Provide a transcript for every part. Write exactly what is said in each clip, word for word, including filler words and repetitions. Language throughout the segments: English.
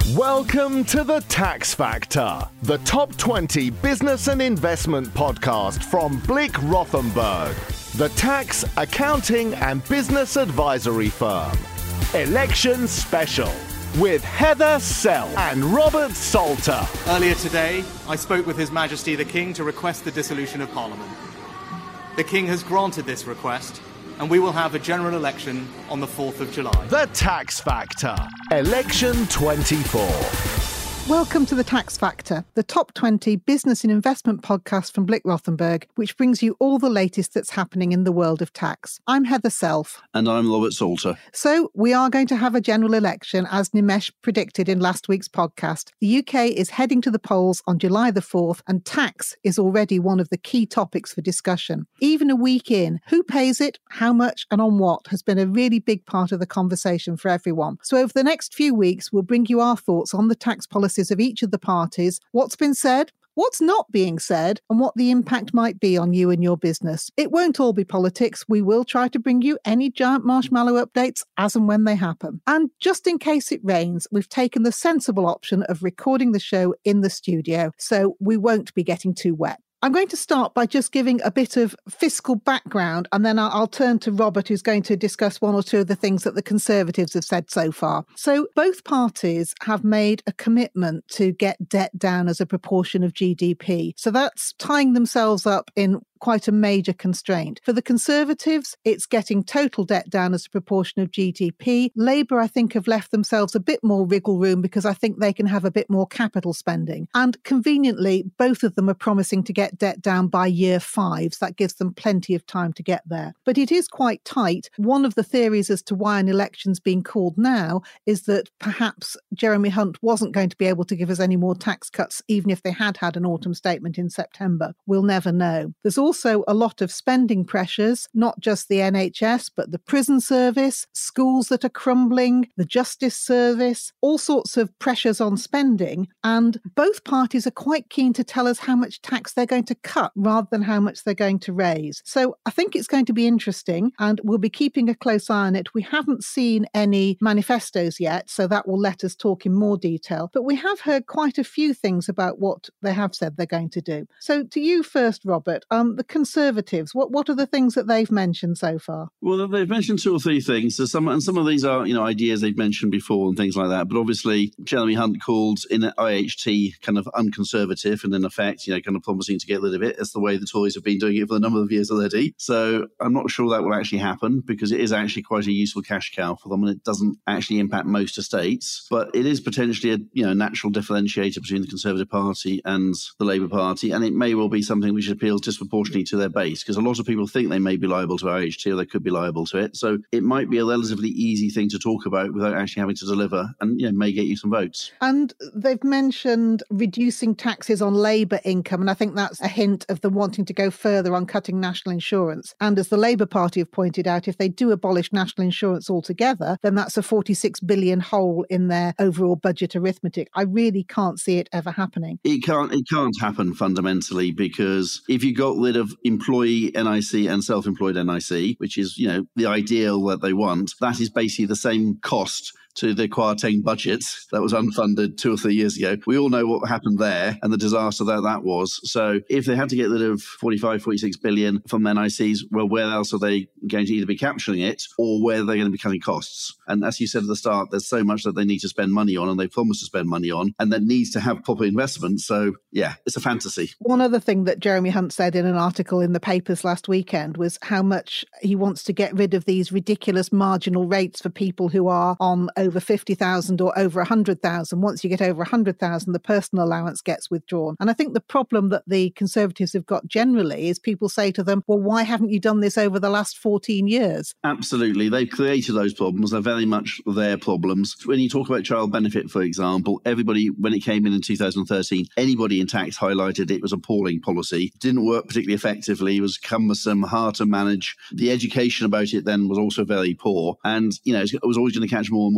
Welcome to The Tax Factor, the top twenty business and investment podcast from Blick Rothenberg, the tax, accounting and business advisory firm. Election Special with Heather Self and Robert Salter. Earlier today, I spoke with His Majesty the King to request the dissolution of Parliament. The King has granted this request, and we will have a general election on the fourth of July. The Tax Factor, Election twenty-four. Welcome to The Tax Factor, the top twenty business and investment podcast from Blick Rothenberg, which brings you all the latest that's happening in the world of tax. I'm Heather Self. And I'm Robert Salter. So we are going to have a general election, as Nimesh predicted in last week's podcast. The U K is heading to the polls on July the fourth, and tax is already one of the key topics for discussion. Even a week in, who pays it, how much and on what has been a really big part of the conversation for everyone. So over the next few weeks, we'll bring you our thoughts on the tax policy of each of the parties, what's been said, what's not being said, and what the impact might be on you and your business. It won't all be politics. We will try to bring you any giant marshmallow updates as and when they happen. And just in case it rains, we've taken the sensible option of recording the show in the studio, so we won't be getting too wet. I'm going to start by just giving a bit of fiscal background, and then I'll, I'll turn to Robert, who's going to discuss one or two of the things that the Conservatives have said so far. So both parties have made a commitment to get debt down as a proportion of G D P. So that's tying themselves up in quite a major constraint. For the Conservatives, it's getting total debt down as a proportion of G D P. Labour, I think, have left themselves a bit more wriggle room because I think they can have a bit more capital spending. And conveniently, both of them are promising to get debt down by year five. So that gives them plenty of time to get there. But it is quite tight. One of the theories as to why an election's being called now is that perhaps Jeremy Hunt wasn't going to be able to give us any more tax cuts, even if they had had an autumn statement in September. We'll never know. There's also Also, a lot of spending pressures, not just the N H S, but the prison service, schools that are crumbling, the justice service, all sorts of pressures on spending. And both parties are quite keen to tell us how much tax they're going to cut rather than how much they're going to raise. So I think it's going to be interesting, and we'll be keeping a close eye on it. We haven't seen any manifestos yet, so that will let us talk in more detail. But we have heard quite a few things about what they have said they're going to do. So to you first, Robert, um, the Conservatives, what what are the things that they've mentioned so far? Well, they've mentioned two or three things. So some and some of these are, you know, ideas they've mentioned before and things like that. But obviously, Jeremy Hunt called in I H T kind of unconservative, and in effect, you know, kind of promising to get rid of it. That's the way the Tories have been doing it for a number of years already. So I'm not sure that will actually happen, because it is actually quite a useful cash cow for them, and it doesn't actually impact most estates. But it is potentially a, you know, natural differentiator between the Conservative Party and the Labour Party, and it may well be something which appeals disproportionately to their base, because a lot of people think they may be liable to I H T, or they could be liable to it. So it might be a relatively easy thing to talk about without actually having to deliver, and, you know, may get you some votes. And they've mentioned reducing taxes on labour income, and I think that's a hint of them wanting to go further on cutting national insurance. And as the Labour Party have pointed out, if they do abolish national insurance altogether, then that's a forty-six billion hole in their overall budget arithmetic. I really can't see it ever happening. It can't. It can't happen fundamentally, because if you got rid of employee N I C and self-employed N I C, which is, you know, the ideal that they want, that is basically the same cost to the Kwarteng budget that was unfunded two or three years ago. We all know what happened there and the disaster that that was. So if they had to get rid of forty-five, forty-six billion from N I Cs, well, where else are they going to either be capturing it, or where are they going to be cutting costs? And as you said at the start, there's so much that they need to spend money on, and they promised to spend money on, and that needs to have proper investment. So yeah, it's a fantasy. One other thing that Jeremy Hunt said in an article in the papers last weekend was how much he wants to get rid of these ridiculous marginal rates for people who are on over fifty thousand or over one hundred thousand. Once you get over one hundred thousand, the personal allowance gets withdrawn. And I think the problem that the Conservatives have got generally is people say to them, well, why haven't you done this over the last fourteen years? Absolutely. They've created those problems. They're very much their problems. When you talk about child benefit, for example, everybody, when it came in in two thousand thirteen, anybody in tax highlighted it was appalling policy. It didn't work particularly effectively. It was cumbersome, hard to manage. The education about it then was also very poor. And, you know, it was always going to catch more and more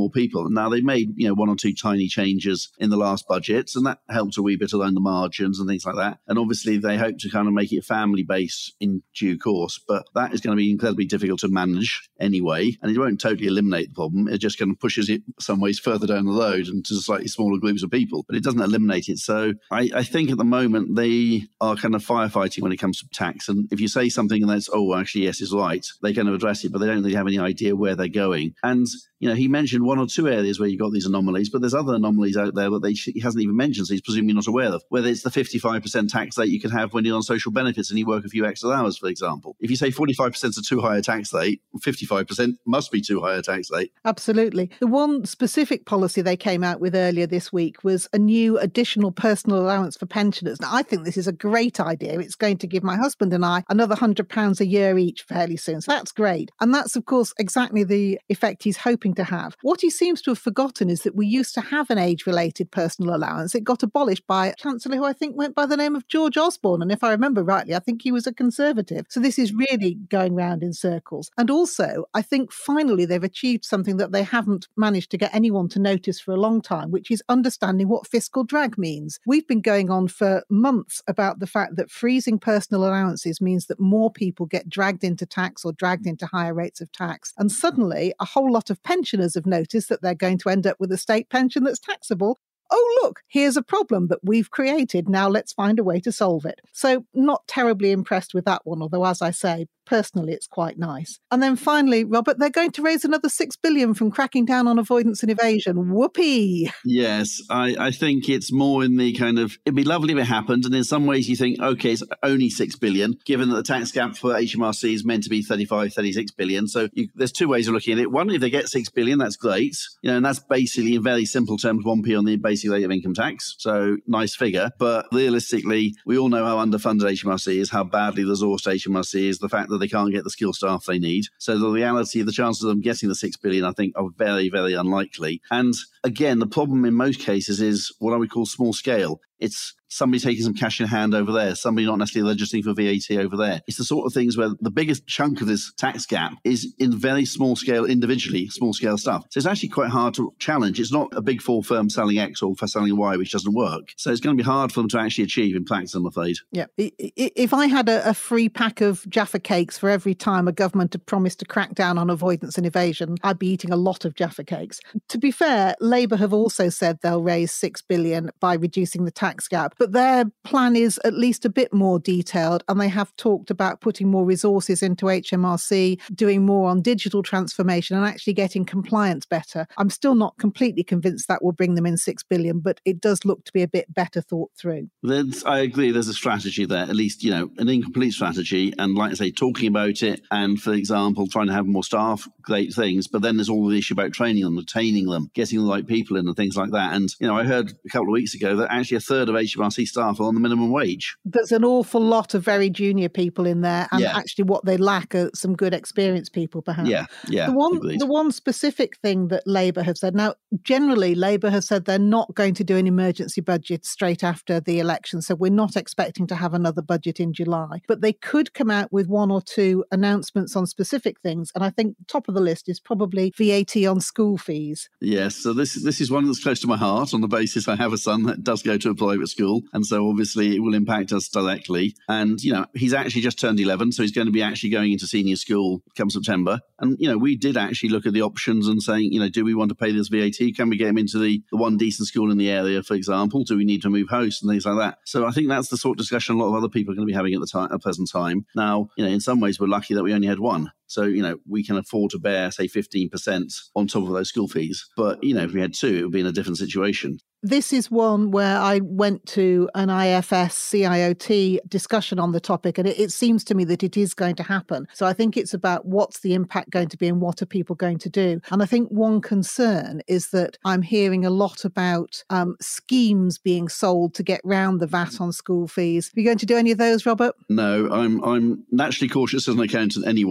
more people. Now, they made, you know, one or two tiny changes in the last budgets, and that helped a wee bit along the margins and things like that. And obviously, they hope to kind of make it family-based in due course, but that is going to be incredibly difficult to manage anyway, and it won't totally eliminate the problem. It just kind of pushes it some ways further down the road into slightly smaller groups of people, but it doesn't eliminate it. So I, I think at the moment they are kind of firefighting when it comes to tax. And if you say something and that's, oh, actually, yes, is right, they kind of address it, but they don't really have any idea where they're going. And, you know, he mentioned one or two areas where you've got these anomalies, but there's other anomalies out there that they, he hasn't even mentioned, so he's presumably not aware of. Whether it's the fifty-five percent tax rate you can have when you're on social benefits and you work a few extra hours, for example. If you say forty-five percent is a too high a tax rate, fifty-five percent must be too high a tax rate. Absolutely. The one specific policy they came out with earlier this week was a new additional personal allowance for pensioners. Now, I think this is a great idea. It's going to give my husband and I another one hundred pounds a year each fairly soon. So that's great. And that's, of course, exactly the effect he's hoping to have. What he seems to have forgotten is that we used to have an age-related personal allowance. It got abolished by a chancellor who I think went by the name of George Osborne. And if I remember rightly, I think he was a Conservative. So this is really going round in circles. And also, I think finally they've achieved something that they haven't managed to get anyone to notice for a long time, which is understanding what fiscal drag means. We've been going on for months about the fact that freezing personal allowances means that more people get dragged into tax or dragged into higher rates of tax. And suddenly, a whole lot of pensioners have noticed that they're going to end up with a state pension that's taxable. Oh, look, here's a problem that we've created. Now let's find a way to solve it. So not terribly impressed with that one, although, as I say, personally, it's quite nice. And then finally, Robert, they're going to raise another six billion dollars from cracking down on avoidance and evasion. Whoopee! Yes, I, I think it's more in the kind of, it'd be lovely if it happened. And in some ways you think, okay, it's only six billion dollars, given that the tax gap for H M R C is meant to be thirty-five, thirty-six billion dollars. So you, there's two ways of looking at it. One, if they get six billion dollars, that's great. You know, and that's basically, in very simple terms, one p on the basic rate of income tax. So nice figure. But realistically, we all know how underfunded H M R C is, how badly resourced H M R C is, the fact that they can't get the skilled staff they need. So the reality, the chances of them getting the six billion dollars, I think, are very, very unlikely. And again, the problem in most cases is what I would call small scale. It's somebody taking some cash in hand over there, somebody not necessarily registering for V A T over there. It's the sort of things where the biggest chunk of this tax gap is in very small scale, individually, small scale stuff. So it's actually quite hard to challenge. It's not a big four firm selling X or for selling Y, which doesn't work. So it's going to be hard for them to actually achieve in practice, I'm afraid. Yeah. If I had a, a free pack of Jaffa cakes for every time a government had promised to crack down on avoidance and evasion, I'd be eating a lot of Jaffa cakes. To be fair, Labour have also said they'll raise six billion dollars by reducing the tax gap, but their plan is at least a bit more detailed, and they have talked about putting more resources into H M R C, doing more on digital transformation and actually getting compliance better. I'm still not completely convinced that will bring them in six billion dollars, but it does look to be a bit better thought through. There's, I agree, there's a strategy there, at least, you know, an incomplete strategy, and like I say, talking about it and, for example, trying to have more staff, great things, but then there's all the issue about training them, retaining them, getting the right people in and things like that. And, you know, I heard a couple of weeks ago that actually a third of H M R C staff are on the minimum wage. There's an awful lot of very junior people in there, and yeah. actually what they lack are some good experienced people, perhaps. Yeah, yeah. The one, agreed. the one specific thing that Labour have said, now, generally, Labour have said they're not going to do an emergency budget straight after the election, so we're not expecting to have another budget in July. But they could come out with one or two announcements on specific things, and I think top of the list is probably V A T on school fees. Yes, so this, this is one that's close to my heart on the basis I have a son that does go to a private school, and so obviously it will impact us directly. And, you know, he's actually just turned eleven, so he's going to be actually going into senior school come September. And, you know, we did actually look at the options and saying, you know, do we want to pay this V A T? Can we get him into the, the one decent school in the area, for example? Do we need to move house and things like that? So I think that's the sort of discussion a lot of other people are going to be having at the time, at present time. Now, you know, in some ways, we're lucky that we only had one. So, you know, we can afford to bear, say, fifteen percent on top of those school fees. But, you know, if we had two, it would be in a different situation. This is one where I went to an I F S C I O T discussion on the topic, and it, it seems to me that it is going to happen. So I think it's about what's the impact going to be and what are people going to do. And I think one concern is that I'm hearing a lot about um, schemes being sold to get round the V A T on school fees. Are you going to do any of those, Robert? No, I'm I'm naturally cautious as an accountant anyway, but I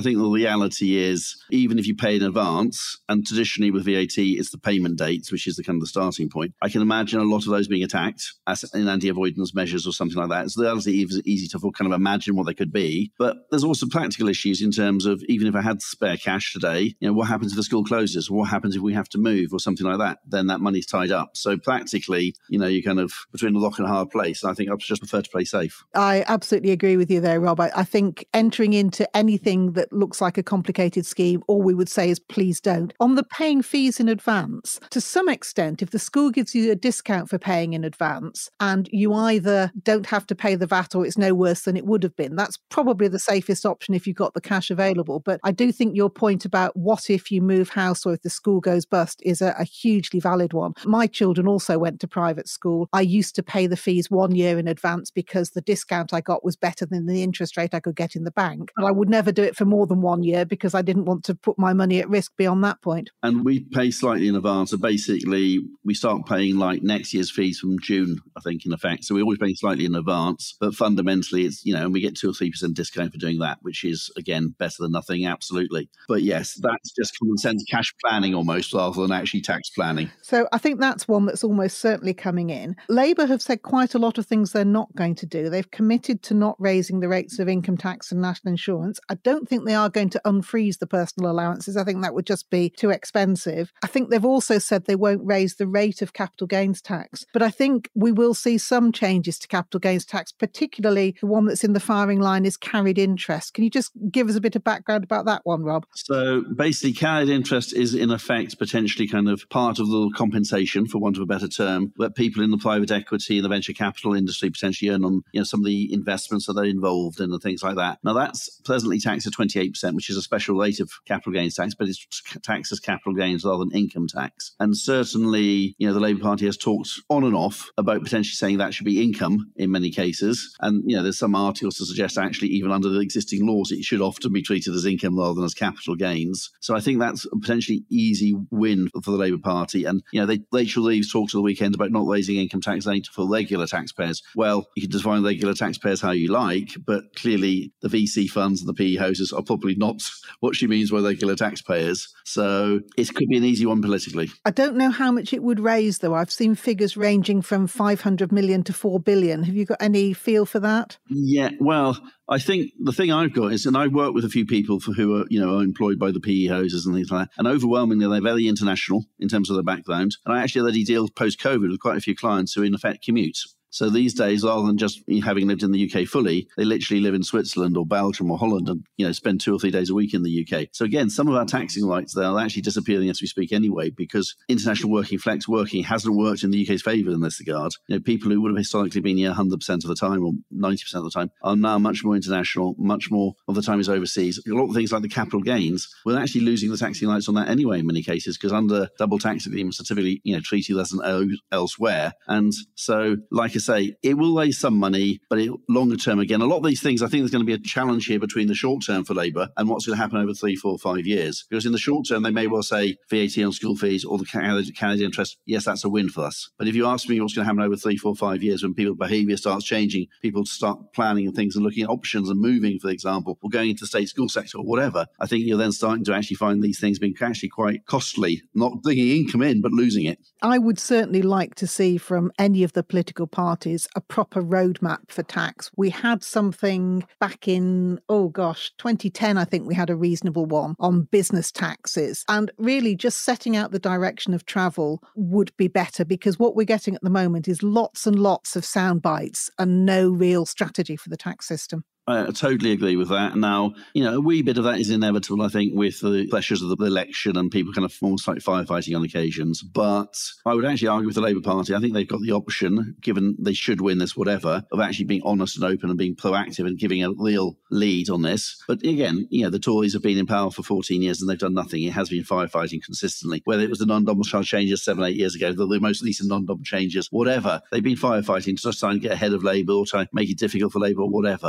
think the reality is, even if you pay in advance, and traditionally with V A T, it's the payment dates, which is the kind of the starting point. I can imagine a lot of those being attacked as in anti-avoidance measures or something like that. It's relatively easy to kind of imagine what they could be. But there's also practical issues in terms of, even if I had spare cash today, you know, what happens if the school closes? What happens if we have to move or something like that? Then that money's tied up. So practically, you know, you're kind of between a rock and a hard place. And I think I just prefer to play safe. I absolutely agree with you there, Rob. I, I think entering into anything that looks like a complicated scheme, all we would say is please don't. On the paying fees in advance, to some extent, if the school gives you a discount for paying in advance and you either don't have to pay the V A T or it's no worse than it would have been, that's probably the safest option if you've got the cash available. But I do think your point about what if you move house or if the school goes bust is a, a hugely valid one. My children also went to private school. I used to pay the fees one year in advance because the discount I got was better than the interest rate I could get in the bank. But I would never do it for more than one year because I didn't want to put my money at risk beyond that point. And we pay slightly in advance. So basically, we start paying like next year's fees from June, I think, in effect. So we always pay slightly in advance. But fundamentally, it's, you know, and we get two or three percent discount for doing that, which is, again, better than nothing, absolutely. But yes, that's just common sense cash planning almost rather than actually tax planning. So I think that's one that's almost certainly coming in. Labour have said quite a lot of things they're not going to do. They've committed to not raising the rates of income tax and national insurance. I don't think they are going to unfreeze the personal allowances. I think that would just be too expensive. I think they've also said they won't raise the rate of capital gains tax. But I think we will see some changes to capital gains tax, particularly the one that's in the firing line is carried interest. Can you just give us a bit of background about that one, Rob? So basically, carried interest is in effect potentially kind of part of the compensation, for want of a better term, that people in the private equity and the venture capital industry potentially earn on, you know, some of the investments that they're involved in and things like that. Now, that's pleasantly taxed at twenty-eight percent, which is a special rate of capital gains tax, but it's taxed as capital gains rather than income tax. And certainly, you know, the Labour Party has talked on and off about potentially saying that should be income in many cases. And, you know, there's some articles to suggest actually even under the existing laws, it should often be treated as income rather than as capital gains. So I think that's a potentially easy win for the Labour Party. And, you know, they, Rachel Reeves talked at the weekend about not raising income tax only for regular taxpayers. Well, you can define regular taxpayers how you like, but clearly the V C funds and the P E houses are probably not what she means by regular taxpayers. So it could be an easy one politically. I don't know how much it would raise, though. I've seen figures ranging from five hundred million to four billion. Have you got any feel for that? Yeah, well, I think the thing I've got is, and I've worked with a few people for who are, you know, are employed by the P E houses and things like that, and overwhelmingly they're very international in terms of their background. And I actually already deal post-COVID with quite a few clients who in effect commute. So these days, rather than just having lived in the U K fully, they literally live in Switzerland or Belgium or Holland and, you know, spend two or three days a week in the U K. So again, some of our taxing rights there are actually disappearing as we speak anyway, because international working, flex working hasn't worked in the U K's favour in this regard. You know, people who would have historically been here one hundred percent of the time or ninety percent of the time are now much more international, much more of the time is overseas. A lot of things like the capital gains, we're actually losing the taxing rights on that anyway in many cases, because under double tax agreements are typically, you know, treated as an O elsewhere. And so, like I say, it will raise some money, but it, longer term, again, a lot of these things, I think there's going to be a challenge here between the short term for Labour and what's going to happen over three, four, five years. Because in the short term, they may well say V A T on school fees or the carried, carried interest, yes, that's a win for us. But if you ask me what's going to happen over three, four, five years when people's behaviour starts changing, people start planning and things and looking at options and moving, for example, or going into the state school sector or whatever, I think you're then starting to actually find these things being actually quite costly, not bringing income in, but losing it. I would certainly like to see from any of the political parties a proper roadmap for tax. We had something back in, oh gosh, twenty ten, I think we had a reasonable one on business taxes. And really just setting out the direction of travel would be better, because what we're getting at the moment is lots and lots of sound bites and no real strategy for the tax system. I totally agree with that. Now, you know, a wee bit of that is inevitable, I think, with the pressures of the election and people kind of almost like firefighting on occasions. But I would actually argue with the Labour Party. I think they've got the option, given they should win this, whatever, of actually being honest and open and being proactive and giving a real lead on this. But again, you know, the Tories have been in power for fourteen years and they've done nothing. It has been firefighting consistently. Whether it was the non-domicile changes seven, eight years ago, the most recent non-dom changes, whatever. They've been firefighting to just try and get ahead of Labour or try and make it difficult for Labour or whatever. There has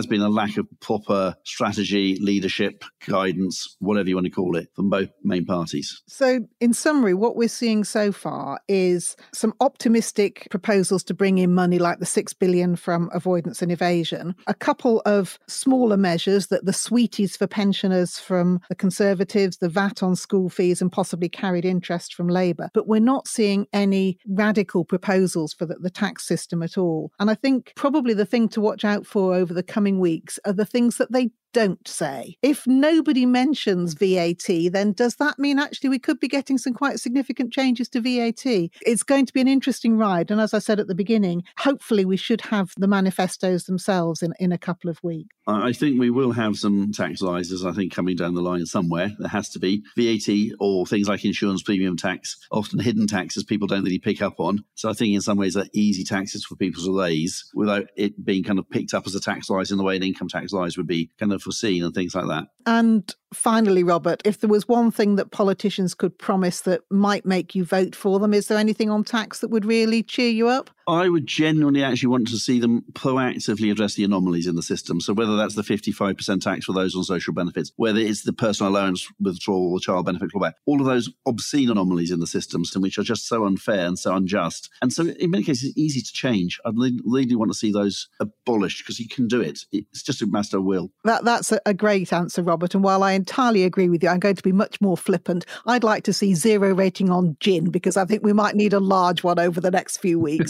has been a lack of proper strategy, leadership, guidance, whatever you want to call it, from both main parties. So in summary, what we're seeing so far is some optimistic proposals to bring in money like the six billion dollars from avoidance and evasion, a couple of smaller measures, that the sweeties for pensioners from the Conservatives, the V A T on school fees and possibly carried interest from Labour. But we're not seeing any radical proposals for the, the tax system at all. And I think probably the thing to watch out for over the coming weeks are the things that they don't say. If nobody mentions V A T, then does that mean actually we could be getting some quite significant changes to V A T? It's going to be an interesting ride. And as I said at the beginning, hopefully we should have the manifestos themselves in, in a couple of weeks. I think we will have some tax rises, I think, coming down the line somewhere. There has to be. V A T or things like insurance premium tax, often hidden taxes people don't really pick up on. So I think in some ways they're easy taxes for people to raise without it being kind of picked up as a tax rise in the way an income tax rise would be kind of foreseen and things like that. And finally, Robert, if there was one thing that politicians could promise that might make you vote for them, is there anything on tax that would really cheer you up? I would genuinely actually want to see them proactively address the anomalies in the system. So whether that's the fifty-five percent tax for those on social benefits, whether it's the personal allowance withdrawal or child benefit clawback, all of those obscene anomalies in the system, which are just so unfair and so unjust. And so in many cases, it's easy to change. I'd really want to see those abolished because you can do it. It's just a matter of will. That, that's a great answer, Robert. And while I entirely agree with you, I'm going to be much more flippant. I'd like to see zero rating on gin because I think we might need a large one over the next few weeks.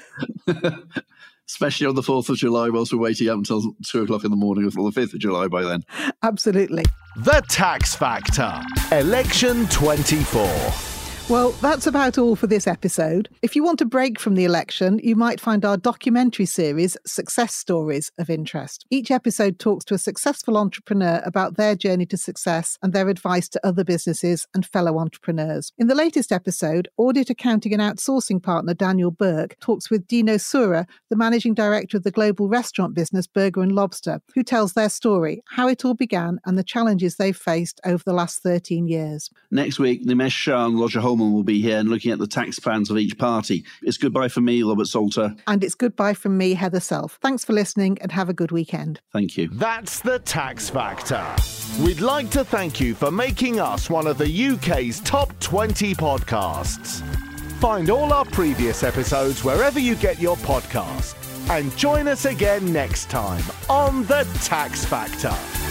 Especially on the fourth of July, whilst we're waiting up until two o'clock in the morning or the fifth of July by then. Absolutely. The Tax Factor, Election twenty-four. Well, that's about all for this episode. If you want a break from the election, you might find our documentary series, Success Stories, of interest. Each episode talks to a successful entrepreneur about their journey to success and their advice to other businesses and fellow entrepreneurs. In the latest episode, audit, accounting and outsourcing partner Daniel Burke talks with Dino Sura, the managing director of the global restaurant business Burger and Lobster, who tells their story, how it all began and the challenges they've faced over the last thirteen years. Next week, Nimesh Shah and Roger Holman will be here and looking at the tax plans of each party. It's goodbye from me, Robert Salter. And it's goodbye from me, Heather Self. Thanks for listening and have a good weekend. Thank you. That's the Tax Factor. We'd like to thank you for making us one of the U K's top twenty podcasts. Find all our previous episodes wherever you get your podcasts. And join us again next time on the Tax Factor.